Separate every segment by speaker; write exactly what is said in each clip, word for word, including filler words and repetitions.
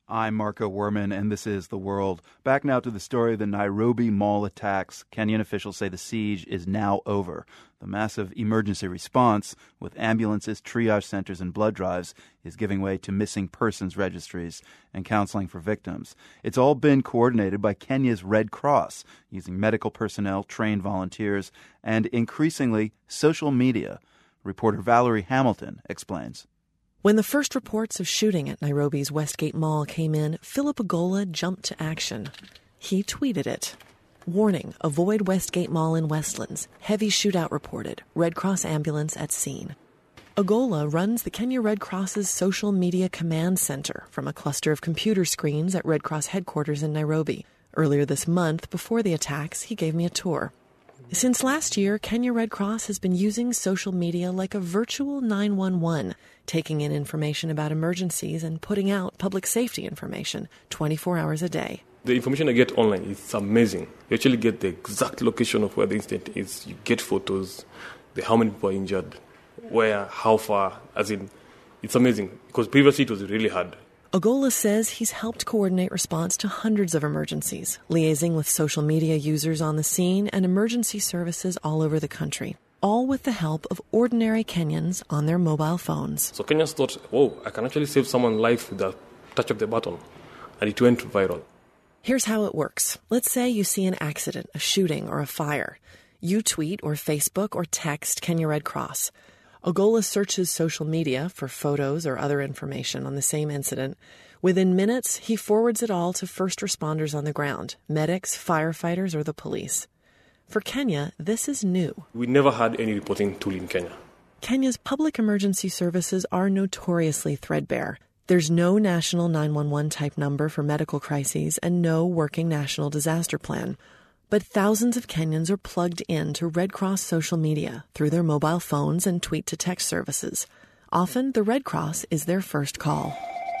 Speaker 1: I'm Marco Werman, and this is The World. Back now to the story of the Nairobi mall attacks. Kenyan officials say the siege is now over. The massive emergency response, with ambulances, triage centers, and blood drives, is giving way to missing persons registries and counseling for victims. It's all been coordinated by Kenya's Red Cross, using medical personnel, trained volunteers, and increasingly social media. Reporter Valerie Hamilton explains.
Speaker 2: When the first reports of shooting at Nairobi's Westgate Mall came in, Philip Ogola jumped to action. He tweeted it. Warning, avoid Westgate Mall in Westlands. Heavy shootout reported. Red Cross ambulance at scene. Ogola runs the Kenya Red Cross's social media command center from a cluster of computer screens at Red Cross headquarters in Nairobi. Earlier this month, before the attacks, he gave me a tour. Since last year, Kenya Red Cross has been using social media like a virtual nine one one, taking in information about emergencies and putting out public safety information twenty-four hours a day.
Speaker 3: The information I get online is amazing. You actually get the exact location of where the incident is. You get photos, the how many people are injured, where, how far, as in, it's amazing. Because previously it was really hard.
Speaker 2: Ogola says he's helped coordinate response to hundreds of emergencies, liaising with social media users on the scene and emergency services all over the country, all with the help of ordinary Kenyans on their mobile phones.
Speaker 3: So Kenyans thought, whoa, I can actually save someone's life with the touch of the button. And it went viral.
Speaker 2: Here's how it works. Let's say you see an accident, a shooting, or a fire. You tweet or Facebook or text Kenya Red Cross. Ogola searches social media for photos or other information on the same incident. Within minutes, he forwards it all to first responders on the ground, medics, firefighters, or the police. For Kenya, this is new.
Speaker 3: We never had any reporting tool in Kenya.
Speaker 2: Kenya's public emergency services are notoriously threadbare. There's no national nine one one type number for medical crises and no working national disaster plan. But thousands of Kenyans are plugged in to Red Cross social media through their mobile phones and tweet-to-text services. Often, the Red Cross is their first call.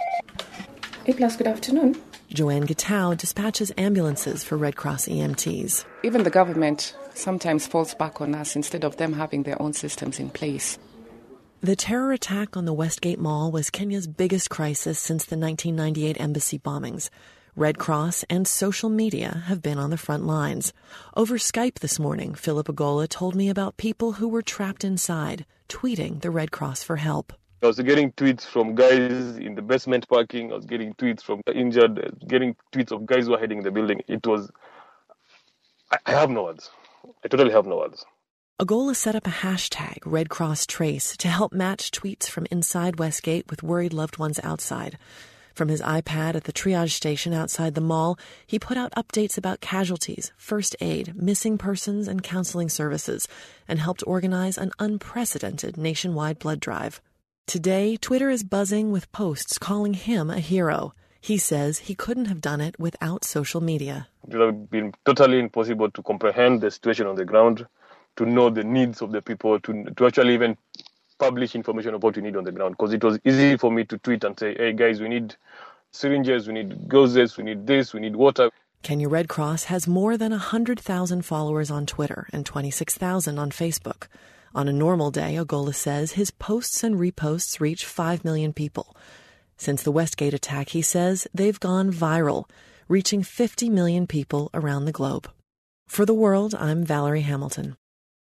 Speaker 4: A plus, good afternoon.
Speaker 2: Joanne Gitau dispatches ambulances for Red Cross E M Ts.
Speaker 4: Even the government sometimes falls back on us instead of them having their own systems in place.
Speaker 2: The terror attack on the Westgate Mall was Kenya's biggest crisis since the nineteen ninety-eight embassy bombings. Red Cross and social media have been on the front lines. Over Skype this morning, Philip Ogola told me about people who were trapped inside, tweeting the Red Cross for help.
Speaker 3: I was getting tweets from guys in the basement parking. I was getting tweets from the injured, I was getting tweets of guys who were hiding in the building. It was... I, I have no words. I totally have no words.
Speaker 2: Ogola set up a hashtag, Red Cross Trace, to help match tweets from inside Westgate with worried loved ones outside. From his iPad at the triage station outside the mall, he put out updates about casualties, first aid, missing persons, and counseling services, and helped organize an unprecedented nationwide blood drive. Today, Twitter is buzzing with posts calling him a hero. He says he couldn't have done it without social media.
Speaker 3: It would have been totally impossible to comprehend the situation on the ground, to know the needs of the people, to, to actually even publish information of what we need on the ground, because it was easy for me to tweet and say, hey guys, we need syringes, we need gauzes, we need this, we need water.
Speaker 2: Kenya Red Cross has more than one hundred thousand followers on Twitter and twenty-six thousand on Facebook. On a normal day, Ogola says his posts and reposts reach five million people. Since the Westgate attack, he says, they've gone viral, reaching fifty million people around the globe. For The World, I'm Valerie Hamilton.